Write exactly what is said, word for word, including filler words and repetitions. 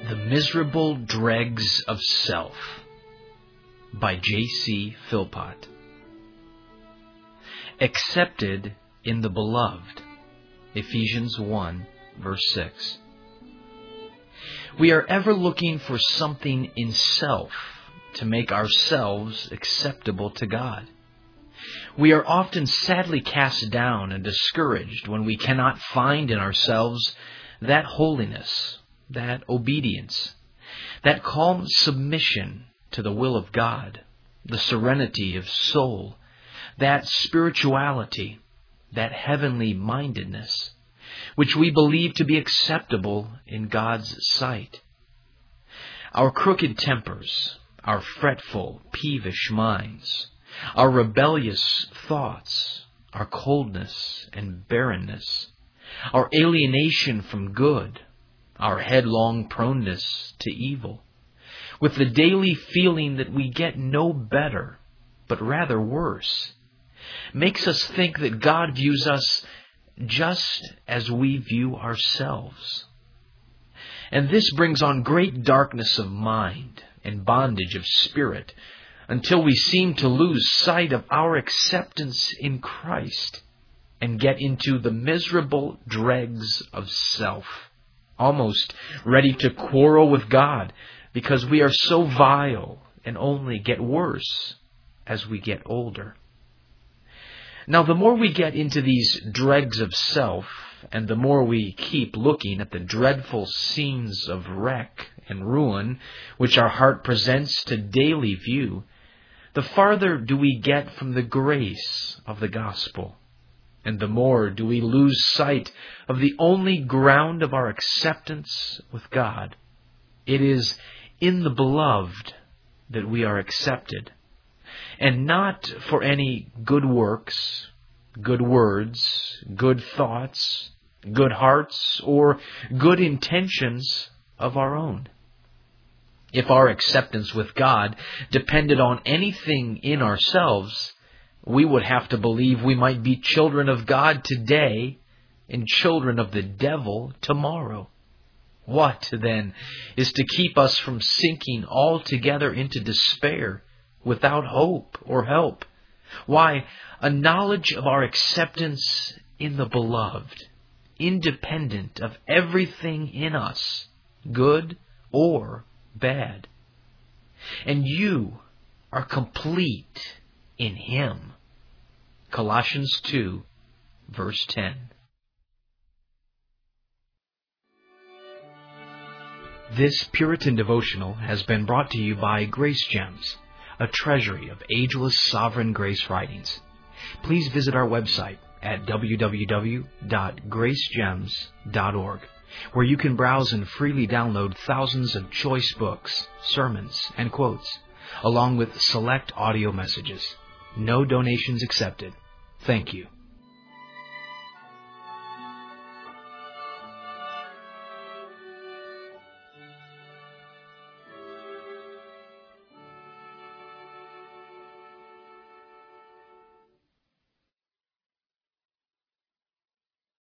The Miserable Dregs of Self by J C Philpott. Accepted in the Beloved, Ephesians one, verse six. We are ever looking for something in self to make ourselves acceptable to God. We are often sadly cast down and discouraged when we cannot find in ourselves that holiness, that obedience, that calm submission to the will of God, the serenity of soul, that spirituality, that heavenly mindedness, which we believe to be acceptable in God's sight. Our crooked tempers, our fretful, peevish minds, our rebellious thoughts, our coldness and barrenness, our alienation from good, our headlong proneness to evil, with the daily feeling that we get no better, but rather worse, makes us think that God views us just as we view ourselves. And this brings on great darkness of mind and bondage of spirit, until we seem to lose sight of our acceptance in Christ and get into the miserable dregs of self, almost ready to quarrel with God because we are so vile and only get worse as we get older. Now, the more we get into these dregs of self, and the more we keep looking at the dreadful scenes of wreck and ruin which our heart presents to daily view, the farther do we get from the grace of the gospel, and the more do we lose sight of the only ground of our acceptance with God. It is in the Beloved that we are accepted, and not for any good works, good words, good thoughts, good hearts, or good intentions of our own. If our acceptance with God depended on anything in ourselves, we would have to believe we might be children of God today and children of the devil tomorrow. What, then, is to keep us from sinking altogether into despair without hope or help? Why, a knowledge of our acceptance in the Beloved, independent of everything in us, good or bad. And you are complete in Him. Colossians two, verse ten. This Puritan devotional has been brought to you by Grace Gems, a treasury of ageless sovereign grace writings. Please visit our website at w w w dot grace gems dot org, where you can browse and freely download thousands of choice books, sermons, and quotes, along with select audio messages. No donations accepted. Thank you.